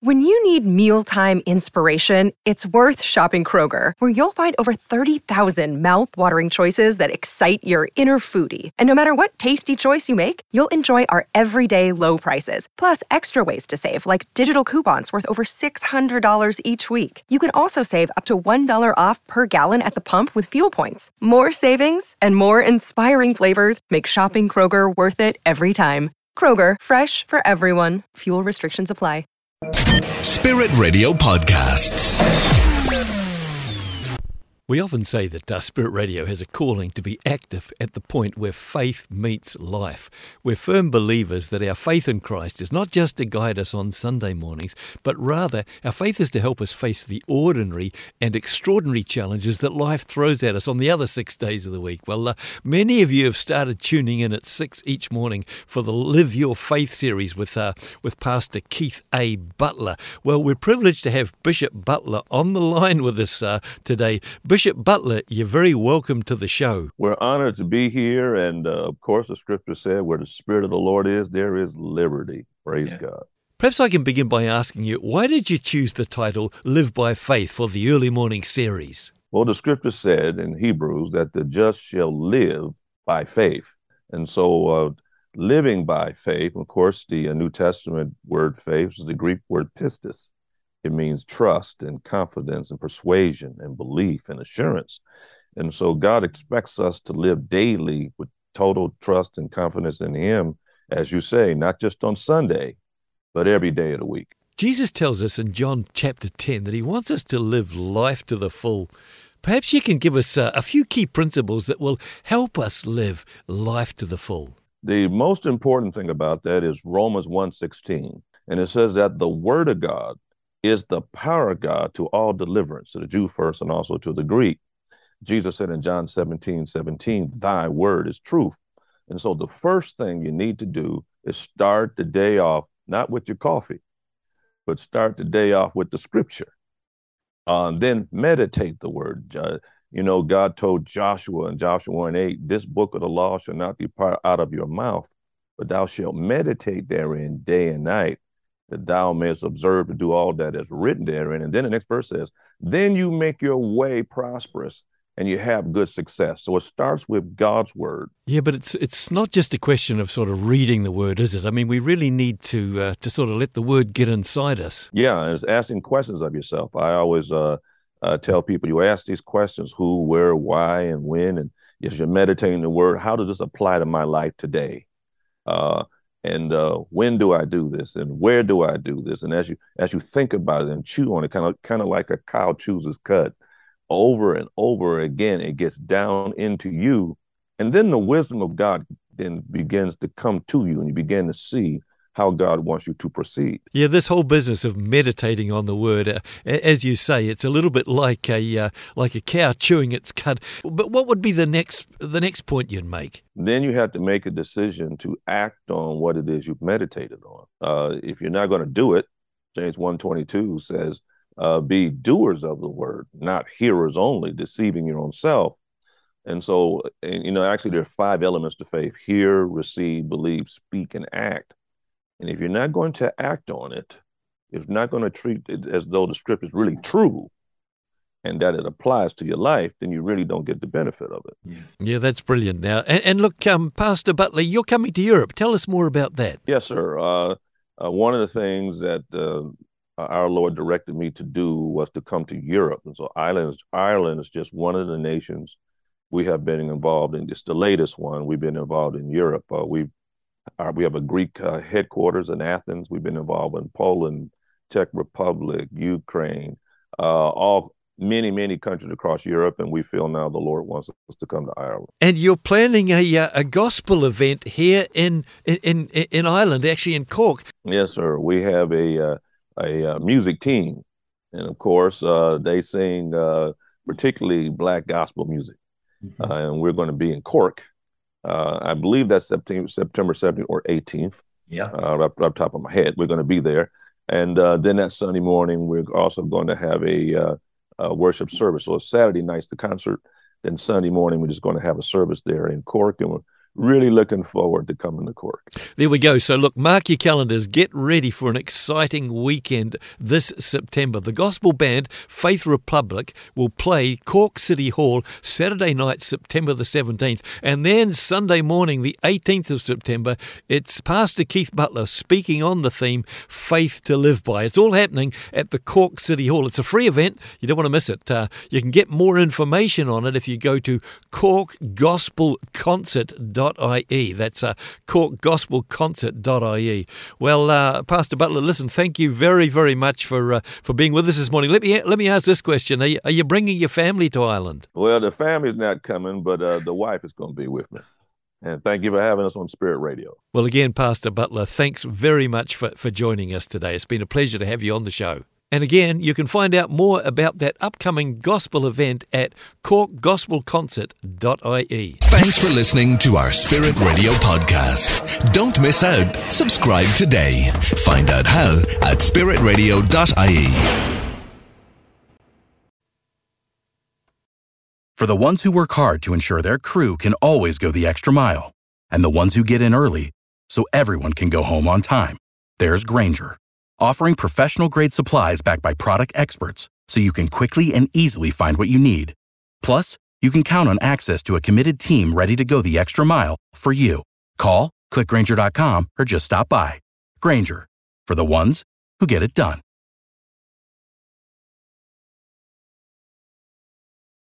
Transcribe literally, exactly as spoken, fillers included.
When you need mealtime inspiration, it's worth shopping Kroger, where you'll find over thirty thousand mouth-watering choices that excite your inner foodie. And no matter what tasty choice you make, you'll enjoy our everyday low prices, plus extra ways to save, like digital coupons worth over six hundred dollars each week. You can also save up to one dollar off per gallon at the pump with fuel points. More savings and more inspiring flavors make shopping Kroger worth it every time. Kroger, fresh for everyone. Fuel restrictions apply. Spirit Radio Podcasts. We often say that uh, Spirit Radio has a calling to be active at the point where faith meets life. We're firm believers that our faith in Christ is not just to guide us on Sunday mornings, but rather our faith is to help us face the ordinary and extraordinary challenges that life throws at us on the other six days of the week. Well, uh, many of you have started tuning in at six each morning for the Live Your Faith series with uh, with Pastor Keith A. Butler. Well, we're privileged to have Bishop Butler on the line with us uh, today. Bishop Butler, you're very welcome to the show. We're honored to be here, and uh, of course the scripture said where the Spirit of the Lord is, there is liberty. Praise yeah. God. Perhaps I can begin by asking you, why did you choose the title Live by Faith for the early morning series? Well, the scripture said in Hebrews that the just shall live by faith. And so uh, living by faith, of course, the uh, New Testament word faith is the Greek word pistis. It means trust and confidence and persuasion and belief and assurance. And so God expects us to live daily with total trust and confidence in him, as you say, not just on Sunday, but every day of the week. Jesus tells us in John chapter ten that he wants us to live life to the full. Perhaps you can give us uh, a few key principles that will help us live life to the full. The most important thing about that is Romans one sixteen. And it says that the word of God is the power of God to all deliverance, to the Jew first and also to the Greek. Jesus said in John seventeen seventeen, thy word is truth. And so the first thing you need to do is start the day off, not with your coffee, but start the day off with the scripture. Uh, and then meditate the word. Uh, you know, God told Joshua in Joshua one eight, this book of the law shall not depart out of your mouth, but thou shalt meditate therein day and night, that thou mayest observe to do all that is written therein. And then the next verse says, then you make your way prosperous and you have good success. So it starts with God's word. Yeah, but it's it's not just a question of sort of reading the word, is it? I mean, we really need to uh, to sort of let the word get inside us. Yeah, it's asking questions of yourself. I always uh, uh, tell people, you ask these questions, who, where, why, and when. And as you're meditating the word, how does this apply to my life today? Uh, And uh, when do I do this? And where do I do this? And as you as you think about it and chew on it, kind of kind of like a cow chews its cud, over and over again, it gets down into you. And then the wisdom of God then begins to come to you, and you begin to see how God wants you to proceed. Yeah, this whole business of meditating on the word, uh, as you say, it's a little bit like a uh, like a cow chewing its cud. But what would be the next the next point you'd make? Then you have to make a decision to act on what it is you've meditated on. Uh, if you're not going to do it, James one twenty-two says, uh, be doers of the word, not hearers only, deceiving your own self. And so, and, you know, actually there are five elements to faith: hear, receive, believe, speak, and act. And if you're not going to act on it, if you're not going to treat it as though the script is really true and that it applies to your life, then you really don't get the benefit of it. Yeah, yeah, that's brilliant. Now, and, and look, um, Pastor Butler, you're coming to Europe. Tell us more about that. Yes, sir. Uh, uh, one of the things that uh, our Lord directed me to do was to come to Europe. And so Ireland, Ireland is just one of the nations we have been involved in. It's the latest one. We've been involved in Europe. Uh, we've Uh, we have a Greek uh, headquarters in Athens. We've been involved in Poland, Czech Republic, Ukraine, uh, all many, many countries across Europe, and we feel now the Lord wants us to come to Ireland. And you're planning a uh, a gospel event here in, in in Ireland, actually in Cork. Yes, sir. We have a uh, a uh, music team, and of course, uh, they sing uh, particularly Black gospel music, mm-hmm. uh, and we're going to be in Cork. Uh, I believe that's September, September seventeenth or eighteenth. Yeah. Uh, up, up top of my head, we're going to be there. And uh, then that Sunday morning, we're also going to have a, uh, a worship service. So it's Saturday night's the concert. Then Sunday morning, we're just going to have a service there in Cork. And we're, really looking forward to coming to Cork. There we go. So look, mark your calendars. Get ready for an exciting weekend this September. The gospel band Faith Republic will play Cork City Hall Saturday night, September the seventeenth. And then Sunday morning, the eighteenth of September, it's Pastor Keith Butler speaking on the theme Faith to Live By. It's all happening at the Cork City Hall. It's a free event. You don't want to miss it. Uh, you can get more information on it if you go to cork gospel concert dot I E. That's uh, cork gospel concert dot I E. Well, uh, Pastor Butler, listen, thank you very, very much for uh, for being with us this morning. Let me let me ask this question. Are you, are you bringing your family to Ireland? Well, the family's not coming, but uh, the wife is going to be with me. And thank you for having us on Spirit Radio. Well, again, Pastor Butler, thanks very much for, for joining us today. It's been a pleasure to have you on the show. And again, you can find out more about that upcoming gospel event at cork gospel concert dot I E. Thanks for listening to our Spirit Radio podcast. Don't miss out. Subscribe today. Find out how at spirit radio dot I E. For the ones who work hard to ensure their crew can always go the extra mile, and the ones who get in early so everyone can go home on time, there's Grainger, offering professional-grade supplies backed by product experts so you can quickly and easily find what you need. Plus, you can count on access to a committed team ready to go the extra mile for you. Call, click Grainger dot com, or just stop by. Grainger, for the ones who get it done.